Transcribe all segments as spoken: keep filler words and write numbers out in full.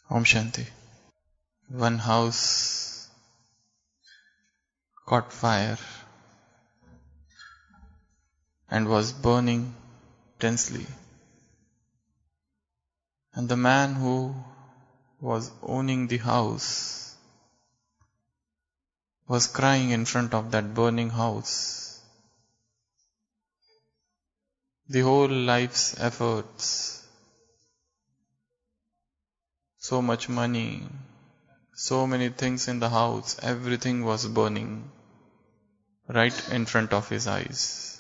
Om Shanti. One house caught fire and was burning intensely. And the man who was owning the house was crying in front of that burning house. The whole life's efforts, so much money, so many things in the house, everything was burning right in front of his eyes.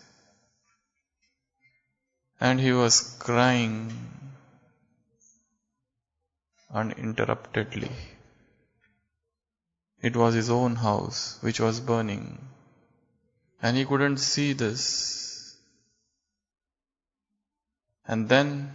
And he was crying uninterruptedly. It was his own house which was burning, and he couldn't see this. And then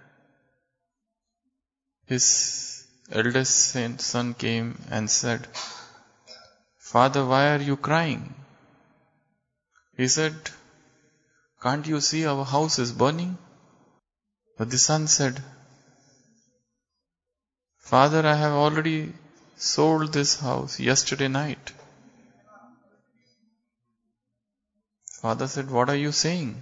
his eldest son came and said, "Father, why are you crying?" He said, "Can't you see our house is burning?" But the son said, "Father, I have already sold this house yesterday night." Father said, "What are you saying?"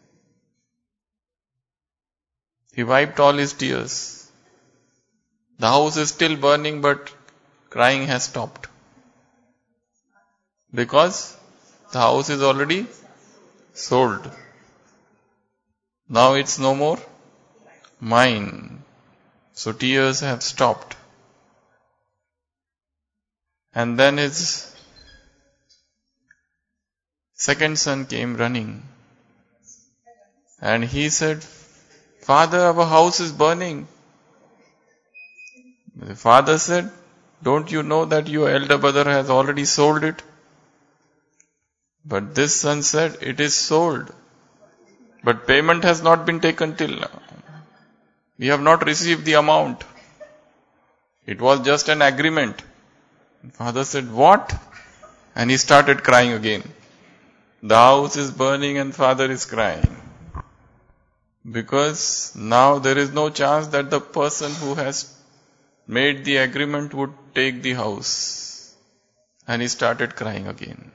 He wiped all his tears. The house is still burning, but crying has stopped. Because the house is already sold. Now it's no more mine. So tears have stopped. And then his second son came running. And he said, "Father, our house is burning." The father said, "Don't you know that your elder brother has already sold it?" But this son said, "It is sold, but payment has not been taken till now. We have not received the amount. It was just an agreement." Father said, "What?" And he started crying again. The house is burning and father is crying. Because now there is no chance that the person who has made the agreement would take the house. And he started crying again.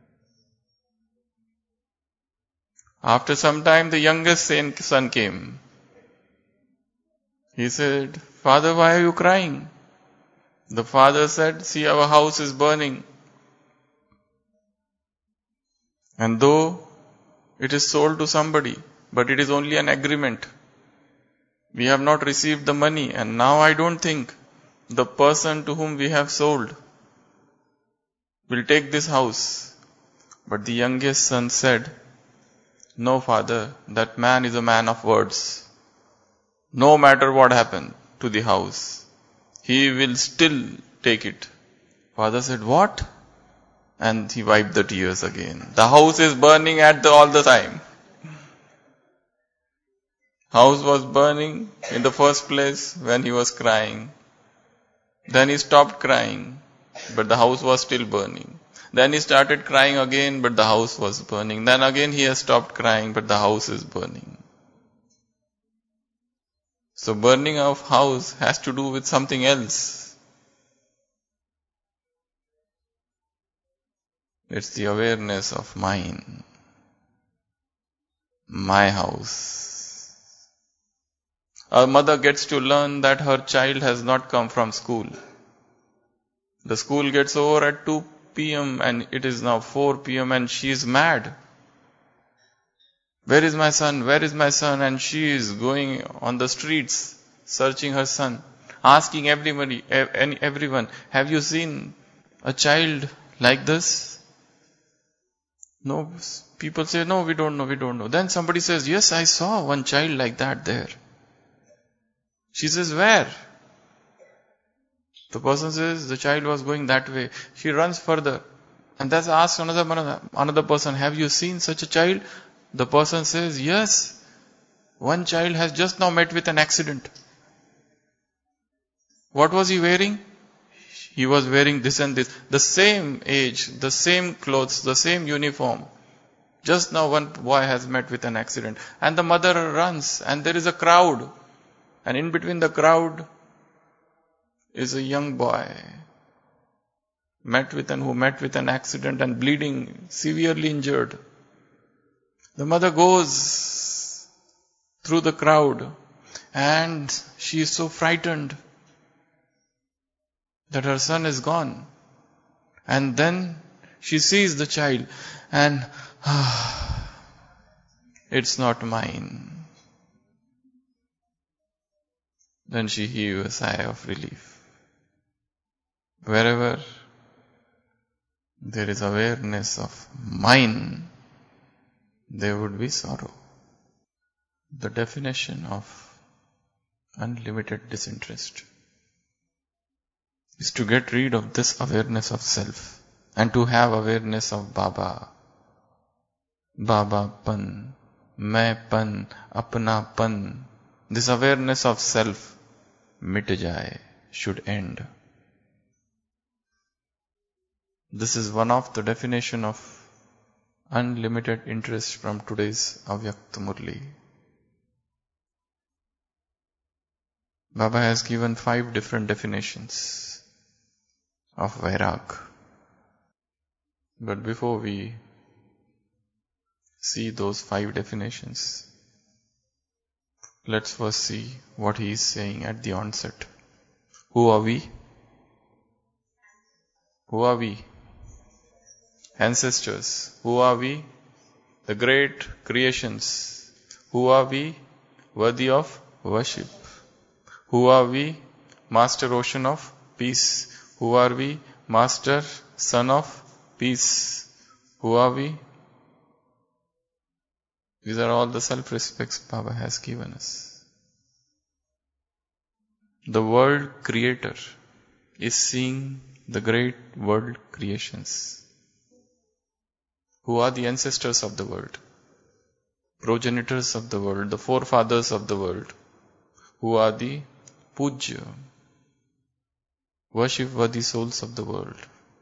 After some time, the youngest son came. He said, "Father, why are you crying?" The father said, "See, our house is burning. And though it is sold to somebody, but it is only an agreement. We have not received the money, and now I don't think the person to whom we have sold will take this house." But the youngest son said, "No, father, that man is a man of words. No matter what happened to the house, he will still take it." Father said, "What?" And he wiped the tears again. The house is burning at the, all the time. House was burning in the first place when he was crying. Then he stopped crying, but the house was still burning. Then he started crying again, but the house was burning. Then again he has stopped crying, but the house is burning. So burning of house has to do with something else. It's the awareness of mine. My house. A mother gets to learn that her child has not come from school. The school gets over at two p.m. and it is now four p.m. and she is mad. "Where is my son? Where is my son?" And she is going on the streets searching her son, asking everybody, everyone, "Have you seen a child like this?" No, people say, "No, we don't know, we don't know." Then somebody says, "Yes, I saw one child like that there." She says, "Where?" The person says, "The child was going that way." She runs further and then asks another, another person, "Have you seen such a child?" The person says, "Yes, one child has just now met with an accident." What was he wearing? He was wearing this and this. The same age, the same clothes, the same uniform. Just now one boy has met with an accident. And the mother runs and there is a crowd. And in between the crowd, is a young boy met with an who met with an accident and bleeding, severely injured. The mother goes through the crowd and she is so frightened that her son is gone. And then she sees the child and ah, it's not mine. Then she heaves a sigh of relief. Wherever there is awareness of mine, there would be sorrow. The definition of unlimited disinterest is to get rid of this awareness of self and to have awareness of Baba. Baba pan, मैं pan, अपना pan. This awareness of self, मिट जाए, should end. This is one of the definition of unlimited interest from today's Avyakta Murli. Baba has given five different definitions of Vairag. But before we see those five definitions, let's first see what he is saying at the onset. Who are we? Who are we? Ancestors. Who are we? The great creations. Who are we? Worthy of worship. Who are we? Master Ocean of Peace. Who are we? Master Son of Peace. Who are we? These are all the self-respects Baba has given us. The world creator is seeing the great world creations. Who are the ancestors of the world? Progenitors of the world, the forefathers of the world. Who are the Pujya, worship-worthy souls of the world.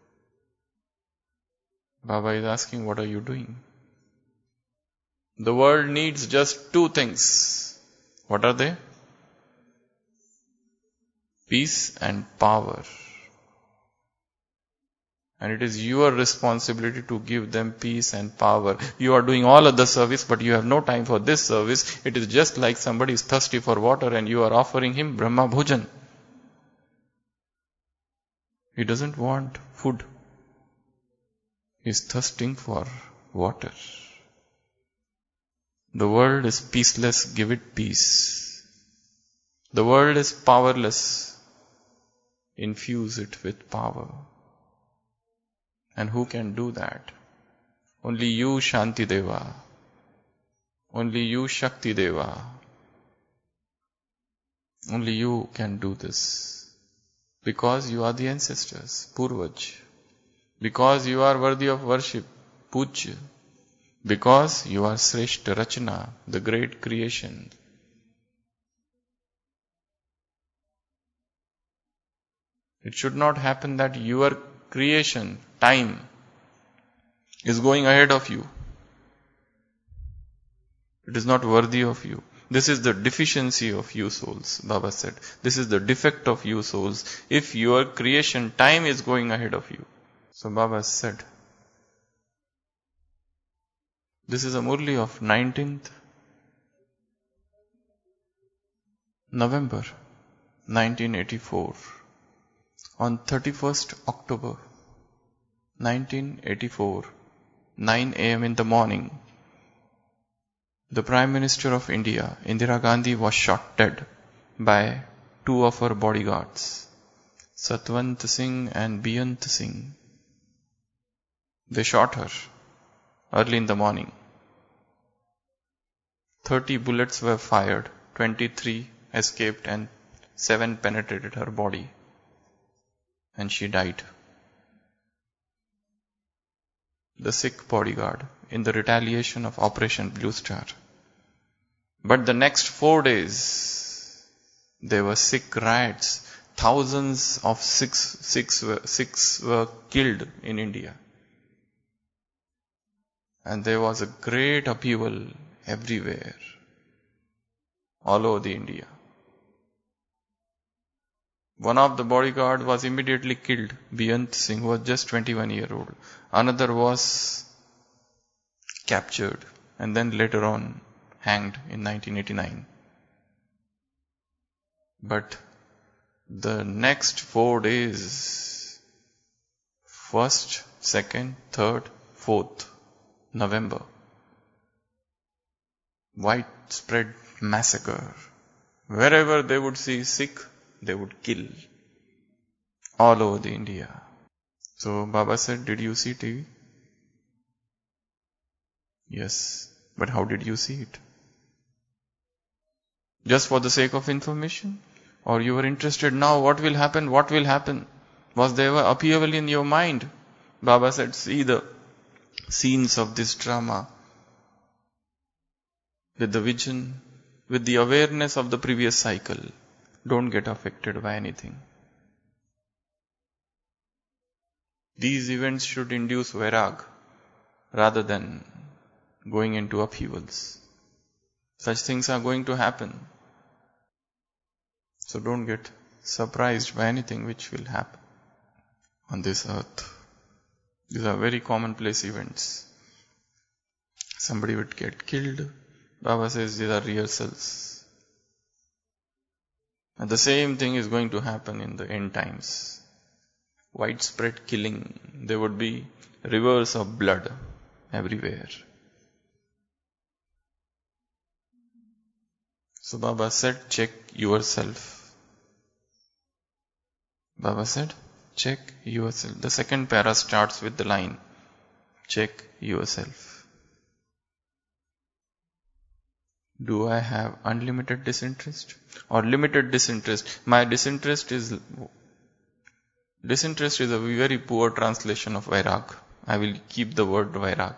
Baba is asking, what are you doing? The world needs just two things. What are they? Peace and power. And it is your responsibility to give them peace and power. You are doing all other service, but you have no time for this service. It is just like somebody is thirsty for water and you are offering him Brahma Bhojan. He doesn't want food. He is thirsting for water. The world is peaceless, give it peace. The world is powerless, infuse it with power. And who can do that? Only you, Shanti Deva. Only you, Shakti Deva. Only you can do this. Because you are the ancestors, Purvaj. Because you are worthy of worship, Pujya. Because you are Sreshta Rachana, the great creation. It should not happen that your creation, time, is going ahead of you. It is not worthy of you. This is the deficiency of you souls, Baba said. This is the defect of you souls. If your creation, time is going ahead of you. So Baba said, this is a Murli of nineteenth November nineteen eighty-four. On thirty-first October nineteen eighty-four, nine a m in the morning, the Prime Minister of India, Indira Gandhi, was shot dead by two of her bodyguards, Satwant Singh and Beyant Singh. They shot her early in the morning. Thirty bullets were fired, twenty-three escaped and seven penetrated her body. And she died. The Sikh bodyguard in the retaliation of Operation Blue Star. But the next four days, there were Sikh riots. Thousands of Sikhs, Sikhs, were, Sikhs were killed in India. And there was a great upheaval everywhere, all over the India. One of the bodyguard was immediately killed. Beyant Singh was just twenty-one year old. Another was captured and then later on hanged in nineteen eighty-nine. But the next four days, first, second, third, fourth November, widespread massacre. Wherever they would see Sikh, they would kill. All over the India. So Baba said, did you see T V? Yes. But how did you see it? Just for the sake of information? Or you were interested now, what will happen, what will happen? Was there ever upheaval in your mind? Baba said, see the scenes of this drama with the vision, with the awareness of the previous cycle. Don't get affected by anything. These events should induce vairag rather than going into upheavals. Such things are going to happen. So don't get surprised by anything which will happen on this earth. These are very commonplace events. Somebody would get killed. Baba says these are rehearsals. And the same thing is going to happen in the end times. Widespread killing. There would be rivers of blood everywhere. So Baba said, check yourself. Baba said, check yourself. The second para starts with the line, check yourself. Do I have unlimited disinterest or limited disinterest? My disinterest is, disinterest is a very poor translation of vairag. I will keep the word vairag.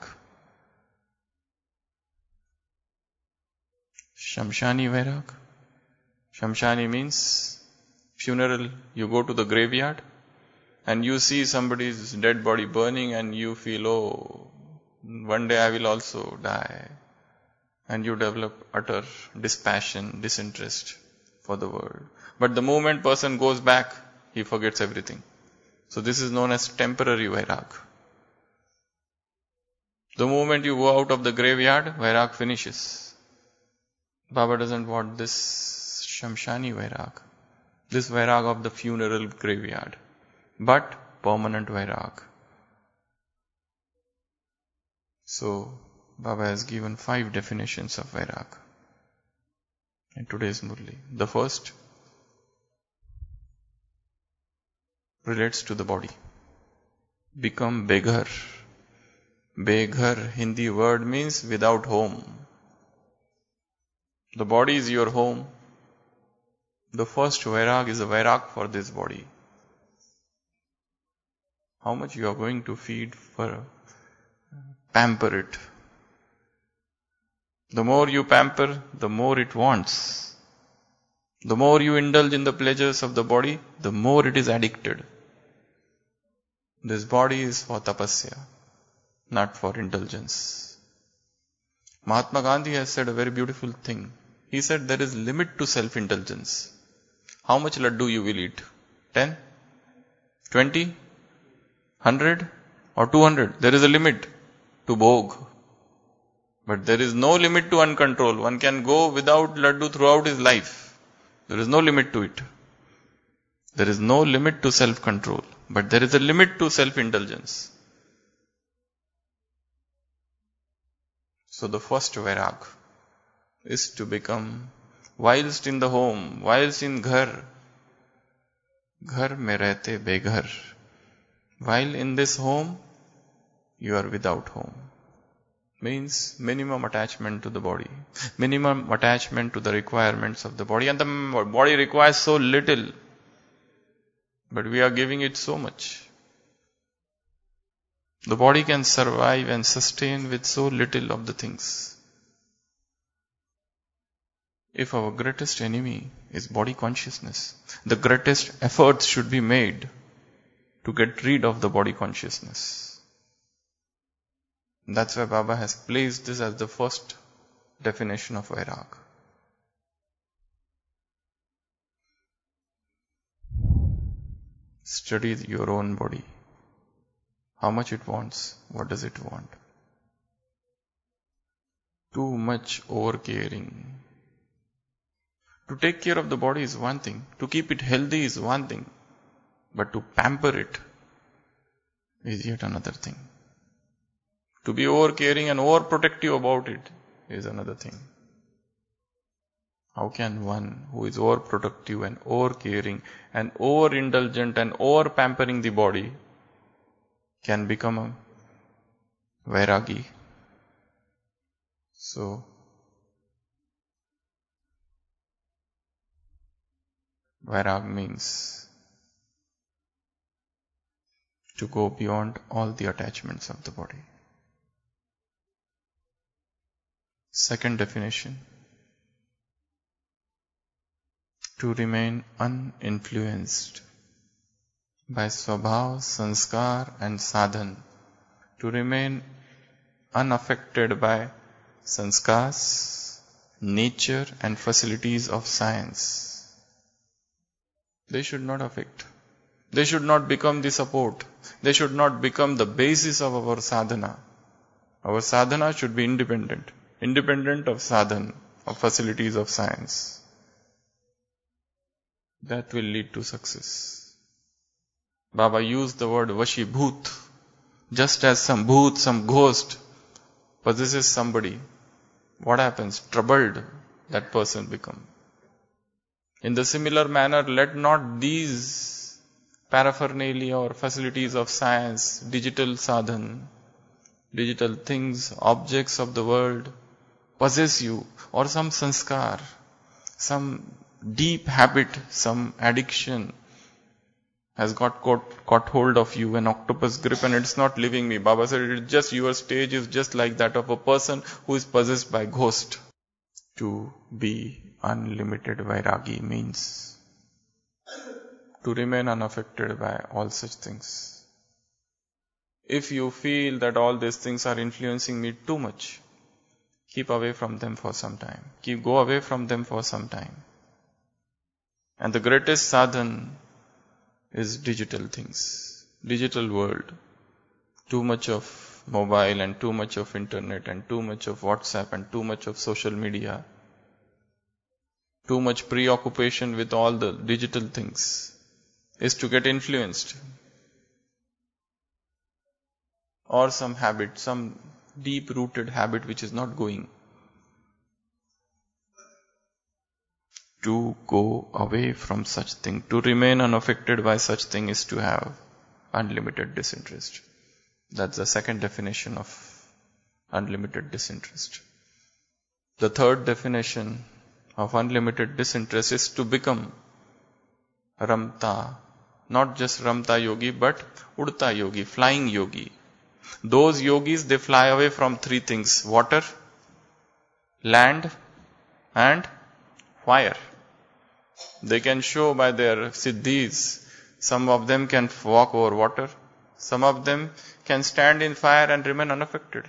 Shamshani vairag. Shamshani means funeral. You go to the graveyard and you see somebody's dead body burning and you feel, oh, one day I will also die. And you develop utter dispassion, disinterest for the world. But the moment person goes back, he forgets everything. So this is known as temporary vairag. The moment you go out of the graveyard, vairag finishes. Baba doesn't want this Shamshani vairag, this vairag of the funeral graveyard, but permanent vairag. So Baba has given five definitions of vairag in today's Murli. The first relates to the body. Become beghar. Beghar, Hindi word means without home. The body is your home. The first vairag is a vairag for this body. How much you are going to feed for, pamper it. The more you pamper, the more it wants. The more you indulge in the pleasures of the body, the more it is addicted. This body is for tapasya, not for indulgence. Mahatma Gandhi has said a very beautiful thing. He said there is limit to self-indulgence. How much laddu you will eat? ten? twenty? one hundred? Or two hundred? There is a limit to bhog. But there is no limit to uncontrolled. One can go without laddu throughout his life. There is no limit to it. There is no limit to self-control. But there is a limit to self-indulgence. So the first vairag is to become, whilst in the home, whilst in ghar, ghar mein rehte beghar. While in this home, you are without home. Means minimum attachment to the body, minimum attachment to the requirements of the body. And the body requires so little, but we are giving it so much. The body can survive and sustain with so little of the things. If our greatest enemy is body consciousness, the greatest efforts should be made to get rid of the body consciousness. That's why Baba has placed this as the first definition of vairag. Study your own body. How much it wants? What does it want? Too much over-caring. To take care of the body is one thing. To keep it healthy is one thing. But to pamper it is yet another thing. To be over-caring and over-protective about it is another thing. How can one who is over-protective and over-caring and over-indulgent and over-pampering the body can become a Vairagi? So, Vairag means to go beyond all the attachments of the body. Second definition, to remain uninfluenced by swabhav, sanskar and sadhan, to remain unaffected by sanskars, nature and facilities of science. They should not affect. They should not become the support. They should not become the basis of our sadhana. Our sadhana should be independent. Independent of sadhan, of facilities of science. That will lead to success. Baba used the word vashibhut. Just as some bhoot, some ghost possesses somebody, what happens? Troubled that person become. In the similar manner, let not these paraphernalia or facilities of science, digital sadhan, digital things, objects of the world possess you, or some sanskar, some deep habit, some addiction has got caught, caught hold of you, an octopus grip, and it's not leaving me. Baba said, it's just your stage is just like that of a person who is possessed by ghost. To be unlimited Vairagi means to remain unaffected by all such things. If you feel that all these things are influencing me too much, keep away from them for some time. Keep go away from them for some time. And the greatest sadhan is digital things, digital world. Too much of mobile and too much of internet and too much of WhatsApp and too much of social media. Too much preoccupation with all the digital things is to get influenced. Or some habit, some deep-rooted habit which is not going. To go away from such thing, to remain unaffected by such thing is to have unlimited disinterest. That's the second definition of unlimited disinterest. The third definition of unlimited disinterest is to become Ramta. Not just Ramta yogi, but Udta yogi, flying yogi. Those yogis, they fly away from three things: water, land, and fire. They can show by their siddhis. Some of them can walk over water. Some of them can stand in fire and remain unaffected.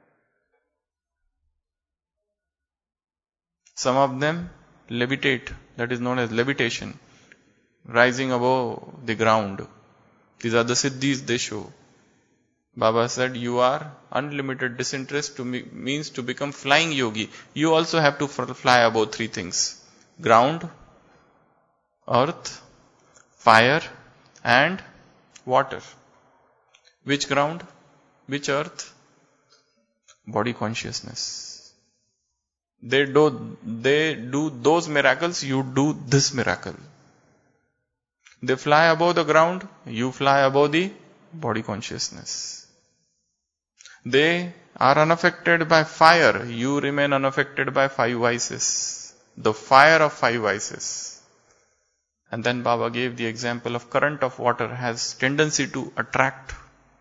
Some of them levitate, that is known as levitation, rising above the ground. These are the siddhis they show. Baba said, you are unlimited disinterest to me, means to become flying yogi. You also have to fly above three things: ground, earth, fire, and water. Which ground? Which earth? Body consciousness. They do, they do those miracles, you do this miracle. They fly above the ground, you fly above the body consciousness. They are unaffected by fire, you remain unaffected by five vices. The fire of five vices. And then Baba gave the example of current of water has tendency to attract.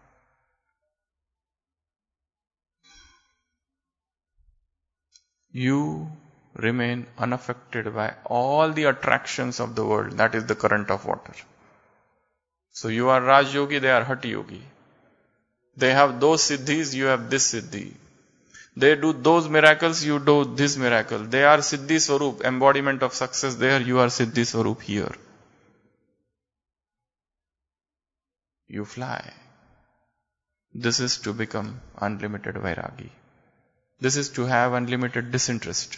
You remain unaffected by all the attractions of the world. That is the current of water. So you are Raj Yogi, they are Hati Yogi. They have those siddhis, you have this siddhi. They do those miracles, you do this miracle. They are Siddhi Swarup, embodiment of success there, you are Siddhi Swarup here. you fly. This is to become unlimited Vairagi. This is to have unlimited disinterest.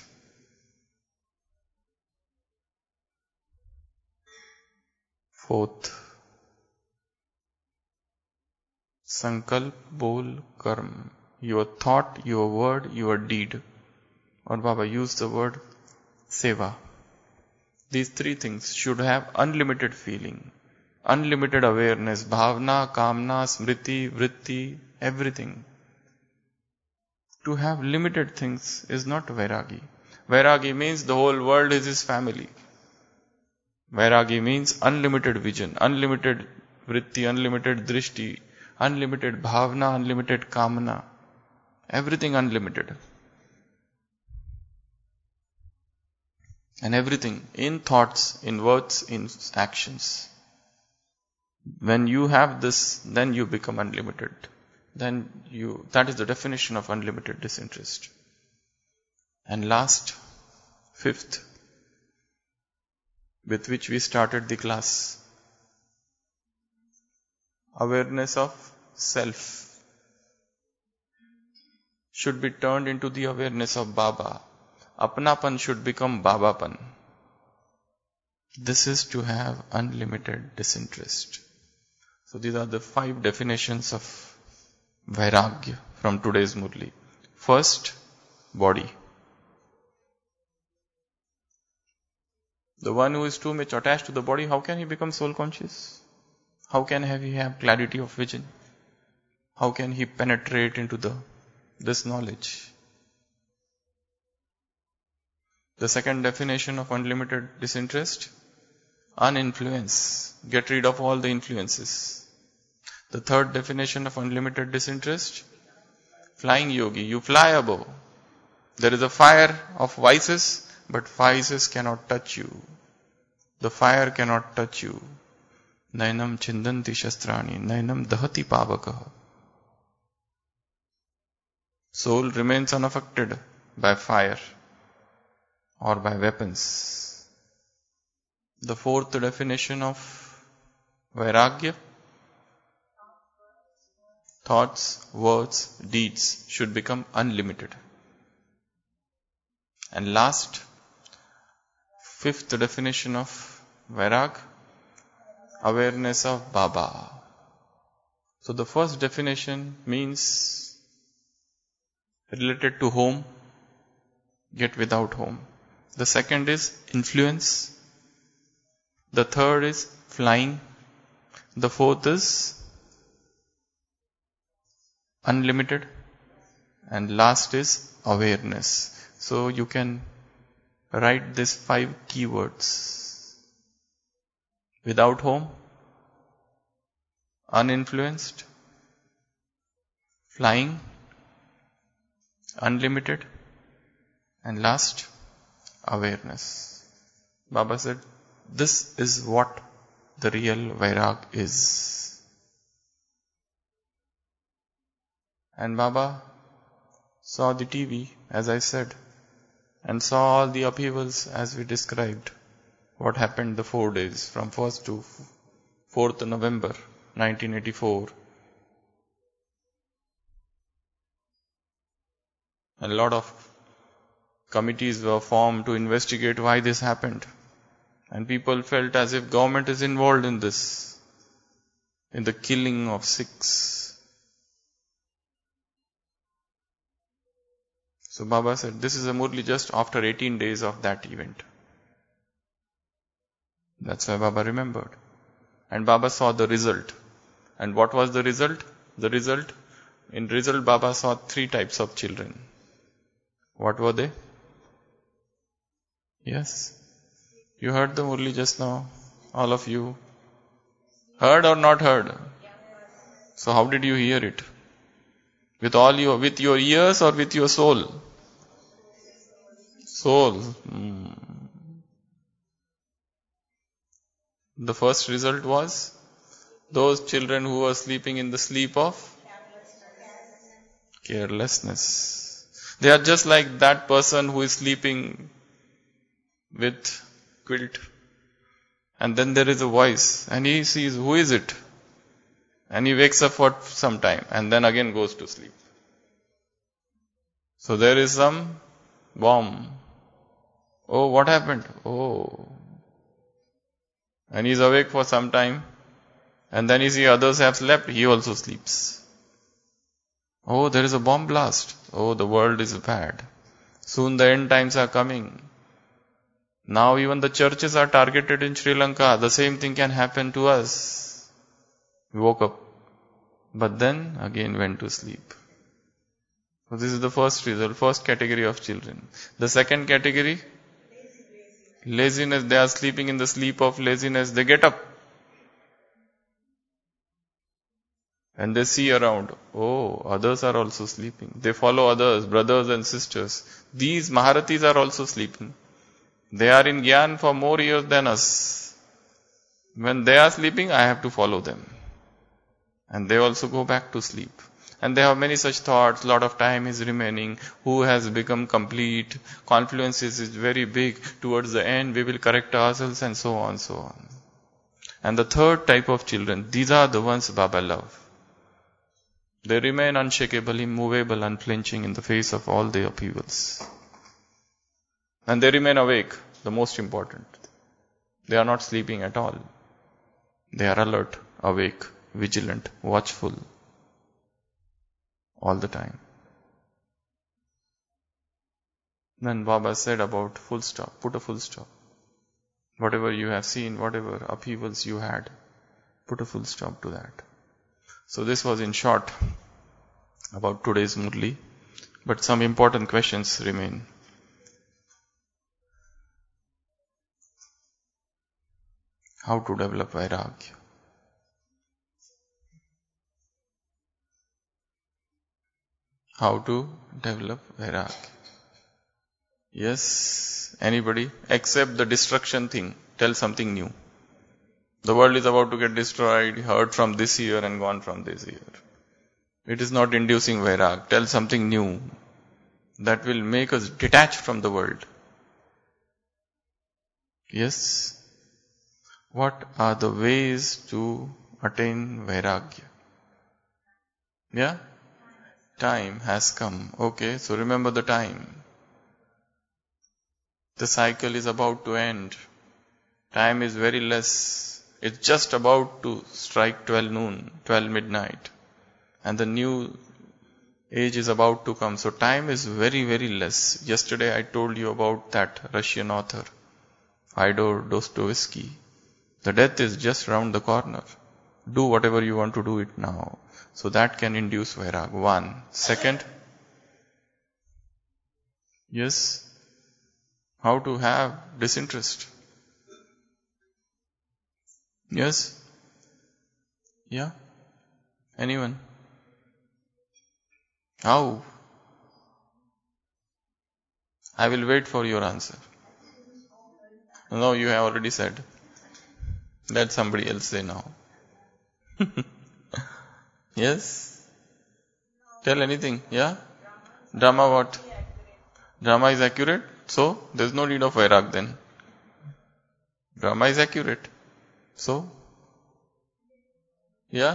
Fourth, Sankalp, Bol, Karm. Your thought, your word, your deed. Or Baba used the word Seva. These three things should have unlimited feeling, unlimited awareness, bhavna, kamna, smriti, vritti, everything. To have limited things is not Vairagi. Vairagi means the whole world is his family. Vairagi means unlimited vision, unlimited vritti, unlimited drishti, unlimited bhavna, unlimited kamana. Everything unlimited. And everything in thoughts, in words, in actions. When you have this, then you become unlimited. Then you, that is the definition of unlimited disinterest. And last, fifth, with which we started the class, awareness of self should be turned into the awareness of Baba. Apnapan should become Babapan. This is to have unlimited disinterest. So these are the five definitions of Vairagya from today's Murli. First, body. The one who is too much attached to the body, how can he become soul conscious? How can he have clarity of vision? How can he penetrate into the this knowledge? The second definition of unlimited disinterest, uninfluence. Get rid of all the influences. The third definition of unlimited disinterest, flying yogi. You fly above. There is a fire of vices, but vices cannot touch you. The fire cannot touch you. Nainam chindanti shastrani, nainam dahati pavakaha. Soul remains unaffected by fire or by weapons. The fourth definition of Vairagya, thoughts, words, deeds should become unlimited. And last, fifth definition of Vairag, awareness of Baba. So the first definition means related to home, get without home. The second is influence. The third is flying. The fourth is unlimited. And last is awareness. So you can write these five keywords. Without home, uninfluenced, flying, unlimited, and last, awareness. Baba said, this is what the real Vairag is. And Baba saw the T V, as I said, and saw all the upheavals as we described. What happened the four days, from first to fourth November nineteen eighty-four. A lot of committees were formed to investigate why this happened. And people felt as if government is involved in this, in the killing of Sikhs. So Baba said, this is a Murli just after eighteen days of that event. That's why Baba remembered. And Baba saw the result. And what was the result? The result, in result Baba saw three types of children. What were they? Yes. You heard the Murli just now, all of you. Heard or not heard? So how did you hear it? With all your, with your ears or with your soul? Soul. Hmm. The first result was those children who were sleeping in the sleep of carelessness. They are just like that person who is sleeping with quilt. And then there is a voice and he sees, who is it? And he wakes up for some time and then again goes to sleep. So there is some bomb. Oh, what happened? Oh. And he's awake for some time. And then you see others have slept, he also sleeps. Oh, there is a bomb blast. Oh, the world is bad. Soon the end times are coming. Now even the churches are targeted in Sri Lanka. The same thing can happen to us. We woke up, but then again went to sleep. So this is the first result, first category of children. The second category, laziness. They are sleeping in the sleep of laziness. They get up and they see around. Oh, others are also sleeping. They follow others, brothers and sisters. These Maharathis are also sleeping. They are in Gyan for more years than us. When they are sleeping, I have to follow them. And they also go back to sleep. And they have many such thoughts, lot of time is remaining, who has become complete, confluence is very big, towards the end we will correct ourselves and so on, so on. And the third type of children, these are the ones Baba love. They remain unshakable, immovable, unflinching in the face of all the upheavals. And they remain awake, the most important. They are not sleeping at all. They are alert, awake, vigilant, watchful, all the time. Then Baba said about full stop, put a full stop. Whatever you have seen, whatever upheavals you had, put a full stop to that. So this was in short about today's Murli, but some important questions remain. How to develop Vairagya? How to develop Vairagya? Yes, anybody? Except the destruction thing. Tell something new. The world is about to get destroyed, heard from this year and gone from this year. It is not inducing Vairag. Tell something new that will make us detach from the world. Yes? What are the ways to attain Vairagya? Yeah? Time has come. Okay, so remember the time. The cycle is about to end. Time is very less. It's just about to strike twelve noon, twelve midnight. And the new age is about to come. So time is very, very less. Yesterday I told you about that Russian author, Fyodor Dostoevsky. The death is just round the corner. Do whatever you want to do it now. So that can induce Vairag. One. Second, yes, how to have disinterest. Yes? Yeah? Anyone? How? I will wait for your answer. No, you have already said. Let somebody else say now. Yes? Tell anything. Yeah? Drama what? Drama is accurate. So, there is no need of Vairag then. Drama is accurate. So? Yeah?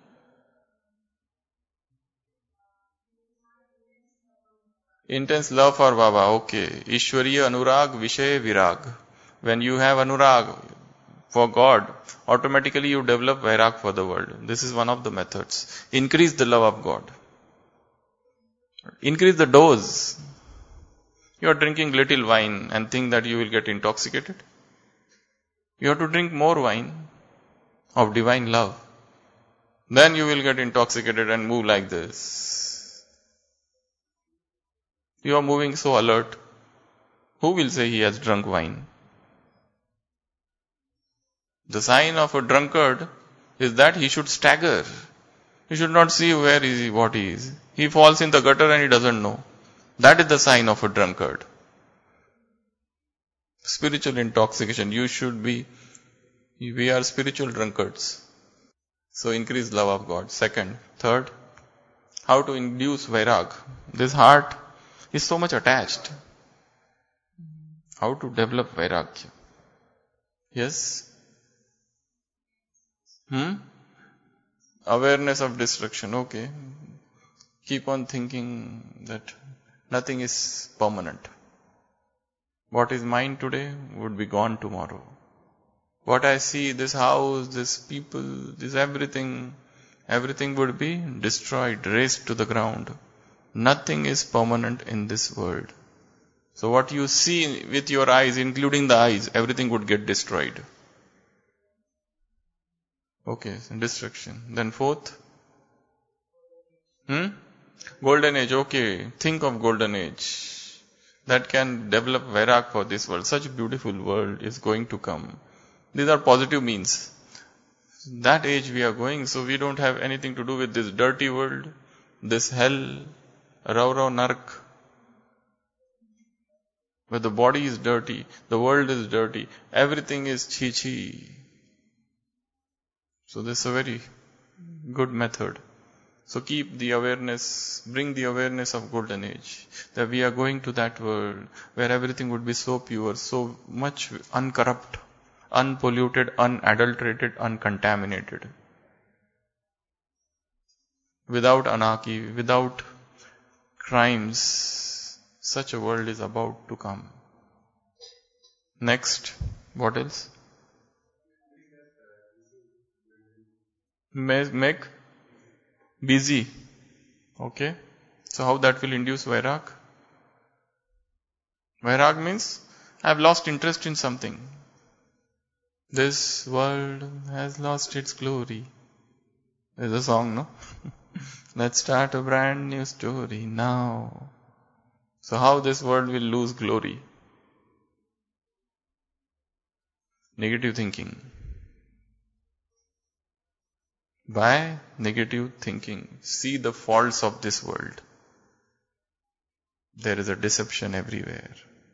Intense love for Baba. Okay. Ishwariya Anurag Vishay Virag. When you have Anurag for God, automatically you develop Vairag for the world. This is one of the methods. Increase the love of God. Increase the dose. You are drinking little wine and think that you will get intoxicated. You have to drink more wine of divine love. Then you will get intoxicated and move like this. You are moving so alert. Who will say he has drunk wine? The sign of a drunkard is that he should stagger. He should not see where is he, what he is. He falls in the gutter and he doesn't know. That is the sign of a drunkard. Spiritual intoxication. You should be, we are spiritual drunkards. So increase love of God. Second. Third, how to induce Vairag. This heart is so much attached. How to develop Vairagya. Yes? Hmm? Awareness of destruction. Okay. Keep on thinking that nothing is permanent. What is mine today would be gone tomorrow. What I see, this house, this people, this everything, everything would be destroyed, razed to the ground. Nothing is permanent in this world. So what you see with your eyes, including the eyes, everything would get destroyed. Okay, so destruction. Then fourth? Hmm? Golden age, okay. Think of golden age. That can develop Vairag for this world. Such a beautiful world is going to come. These are positive means. That age we are going, so we don't have anything to do with this dirty world, this hell, Rau Rau Nark. Where the body is dirty, the world is dirty, everything is chi chi. So this is a very good method. So keep the awareness, bring the awareness of golden age, that we are going to that world where everything would be so pure, so much uncorrupt, unpolluted, unadulterated, uncontaminated. Without anarchy, without crimes, such a world is about to come. Next, what else? Make busy. Okay. So how that will induce Vairag? Vairag means I have lost interest in something. This world has lost its glory. There's a song, no? Let's start a brand new story now. So how this world will lose glory? Negative thinking. By negative thinking, see the faults of this world. There is a deception everywhere.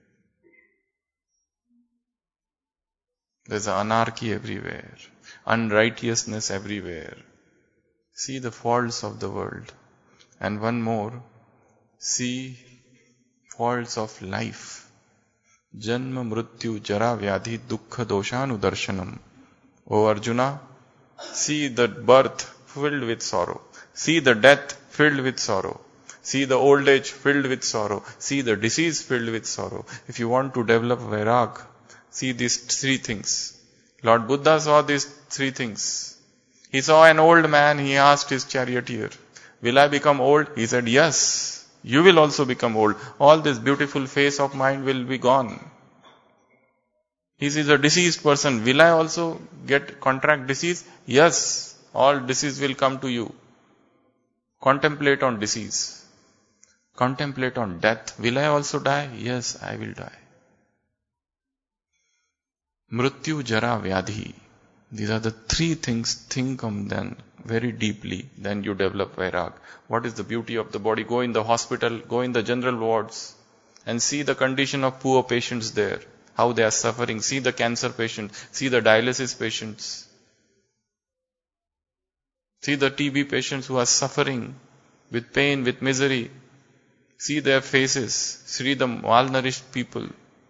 There's anarchy everywhere. Unrighteousness everywhere. See the faults of the world. And one more, see faults of life. Janma mrityu jara vyadhi dukkha doshanu darshanam. O Arjuna, see the birth filled with sorrow. See the death filled with sorrow. See the old age filled with sorrow. See the disease filled with sorrow. If you want to develop Vairag, see these three things. Lord Buddha saw these three things. He saw an old man, he asked his charioteer, will I become old? He said, yes, you will also become old. All this beautiful face of mine will be gone. He sees a diseased person. Will I also get contract disease? Yes, all disease will come to you. Contemplate on disease. Contemplate on death. Will I also die? Yes, I will die. Mrityu jara vyadhi. These are the three things. Think of them very deeply. Then you develop Vairag. What is the beauty of the body? Go in the hospital, go in the general wards and see the condition of poor patients there. How they are suffering. See the cancer patients. See the dialysis patients. See the T B patients who are suffering with pain, with misery. See their faces. See the malnourished people.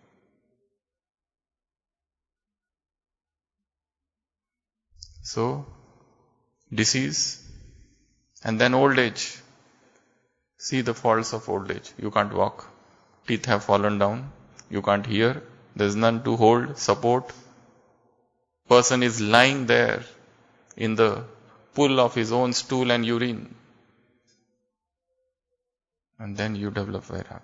So, disease and then old age. See the faults of old age. You can't walk. Teeth have fallen down. You can't hear. There's none to hold, support. Person is lying there in the pool of his own stool and urine. And then you develop Vairag.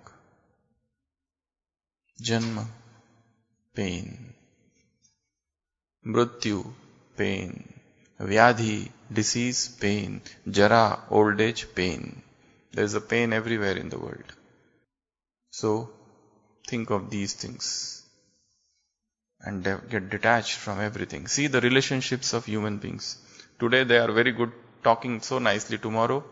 Janma, pain. Mrityu, pain. Vyadhi, disease, pain. Jara, old age, pain. There's a pain everywhere in the world. So, think of these things. And de- get detached from everything. See the relationships of human beings. Today they are very good, talking so nicely. Tomorrow,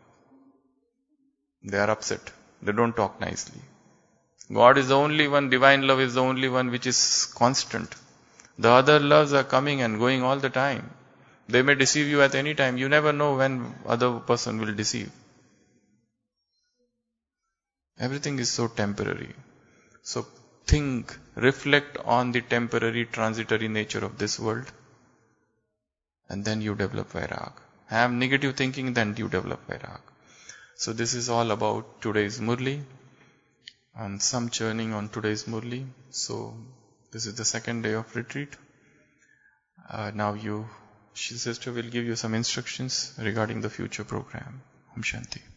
they are upset. They don't talk nicely. God is the only one, divine love is the only one which is constant. The other loves are coming and going all the time. They may deceive you at any time. You never know when other person will deceive. Everything is so temporary. So think, reflect on the temporary, transitory nature of this world. And then you develop Vairag. have negative thinking, then you develop vairag. So this is all about today's Murli and some churning on today's Murli. So this is the second day of retreat. Uh, now you, sister will give you some instructions regarding the future program. Om Shanti.